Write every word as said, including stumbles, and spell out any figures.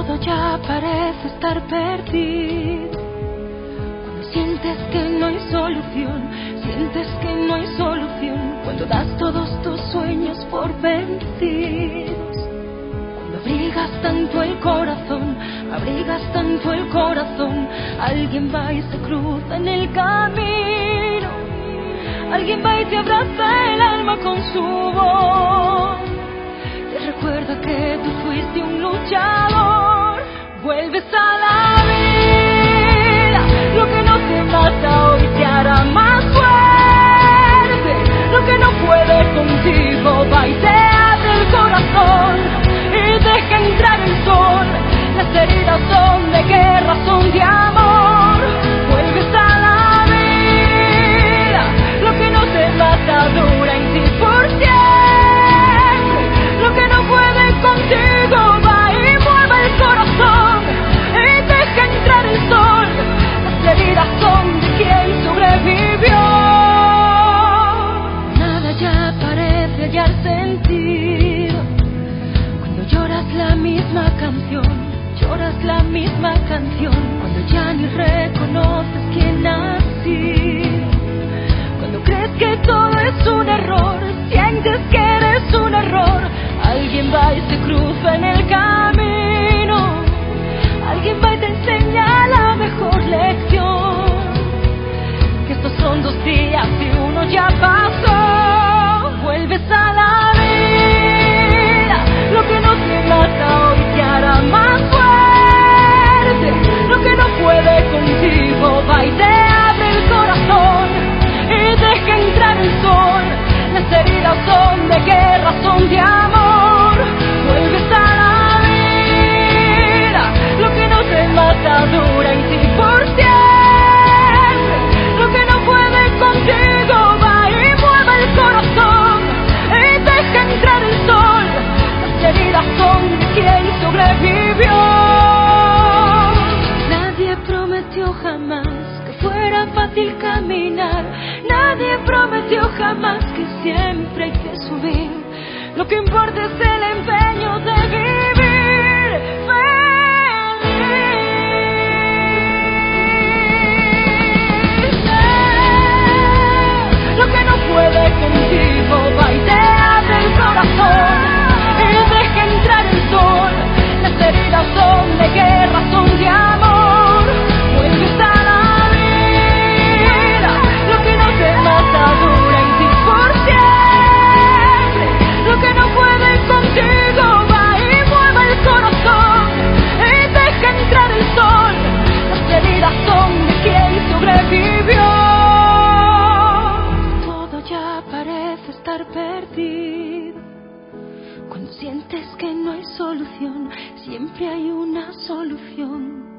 Todo ya parece estar perdido. Cuando sientes que no hay solución, sientes que no hay solución. Cuando das todos tus sueños por vencidos. Cuando abrigas tanto el corazón, abrigas tanto el corazón. Alguien va y se cruza en el camino. Alguien va y te abraza el alma con su voz. Te recuerda que tú fuiste un luchador. Vuelves a la vida. Lo que no te mata hoy te hará más fuerte. Lo que no puede contigo va y te abre el corazón y deja entrar el sol. Las heridas son de guerra, son de amor. Vuelves a la vida. Lo que no te mata dura en ti por siempre. Lo que no puede contigo va y mueve el corazón y deja entrar el sol. Las heridas son de quien sobrevivió. Nada ya parece hallar sentido. Cuando lloras la misma canción, lloras la misma canción. Cuando ya ni reconoces quién has sido. Cuando crees que todo es un error, sientes que eres un error. Alguien va y se cruza en el camino. Alguien va y te enseña la mejor lección. Que estos son dos días y uno ya pasó. Vuelves a la vida. Lo que no te mata hoy te hará más fuerte. Lo que no puede contigo va y te abre el corazón y deja entrar el sol. Las heridas son de guerra, son de amor. Vuelves a la vida. Lo que no te mata dura en ti por siempre. Lo que no puede contigo va y mueve el corazón y deja entrar el sol. Las heridas son de quien sobrevivió. Nadie prometió jamás que fuera fácil caminar. Nadie prometió jamás que siempre hay que subir. Lo que importa es el empeño de vivir feliz. Lo que no puede contigo va y te abre el corazón y deja entrar el sol. Las heridas son de guerra, son de amor. Vuelves a la vida. Lo que no te mata dura en ti por siempre. Lo que no puede contigo va y mueve el corazón y deja entrar el sol. Las heridas son de quien sobrevivió. Todo ya parece estar perdido. Cuando sientes que no hay solución, siempre hay una solución.